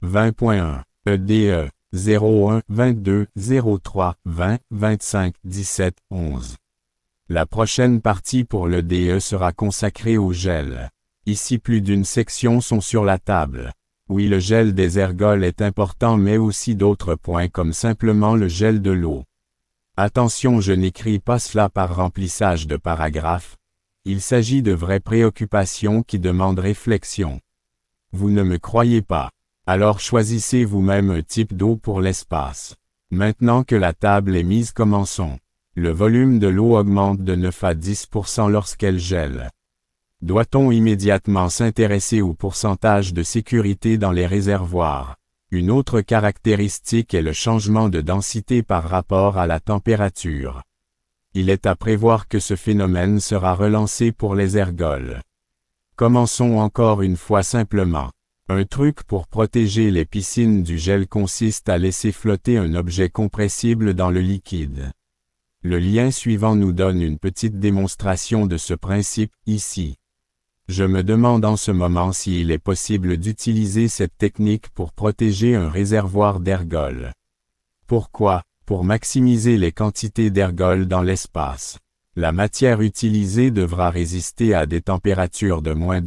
20.1 EDE 01 22 03 20 25 17 11. La prochaine partie pour l'EDE sera consacrée au gel. Ici plus d'une section sont sur la table. Oui, le gel des ergols est important, mais aussi d'autres points comme simplement le gel de l'eau. Attention, je n'écris pas cela par remplissage de paragraphes. Il s'agit de vraies préoccupations qui demandent réflexion. Vous ne me croyez pas? Alors choisissez vous-même un type d'eau pour l'espace. Maintenant que la table est mise, commençons. Le volume de l'eau augmente de 9 à 10% lorsqu'elle gèle. Doit-on immédiatement s'intéresser au pourcentage de sécurité dans les réservoirs? Une autre caractéristique est le changement de densité par rapport à la température. Il est à prévoir que ce phénomène sera relancé pour les ergols. Commençons encore une fois simplement. Un truc pour protéger les piscines du gel consiste à laisser flotter un objet compressible dans le liquide. Le lien suivant nous donne une petite démonstration de ce principe, ici. Je me demande en ce moment s'il est possible d'utiliser cette technique pour protéger un réservoir d'ergols. Pourquoi? Pour maximiser les quantités d'ergols dans l'espace. La matière utilisée devra résister à des températures de moins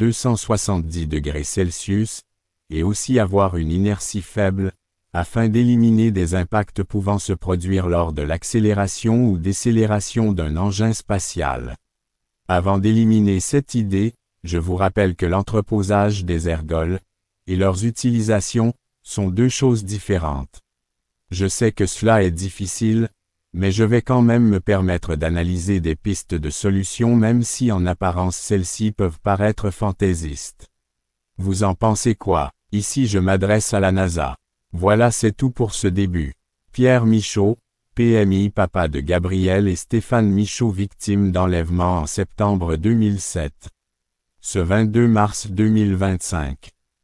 270 degrés Celsius, et aussi avoir une inertie faible, afin d'éliminer des impacts pouvant se produire lors de l'accélération ou décélération d'un engin spatial. Avant d'éliminer cette idée, je vous rappelle que l'entreposage des ergols, et leurs utilisations, sont deux choses différentes. Je sais que cela est difficile, mais je vais quand même me permettre d'analyser des pistes de solutions même si en apparence celles-ci peuvent paraître fantaisistes. Vous en pensez quoi? Ici je m'adresse à la NASA. Voilà, c'est tout pour ce début. Pierre Michaud, PMI, papa de Gabriel et Stéphane Michaud, victime d'enlèvement en septembre 2007. Ce 22 mars 2025.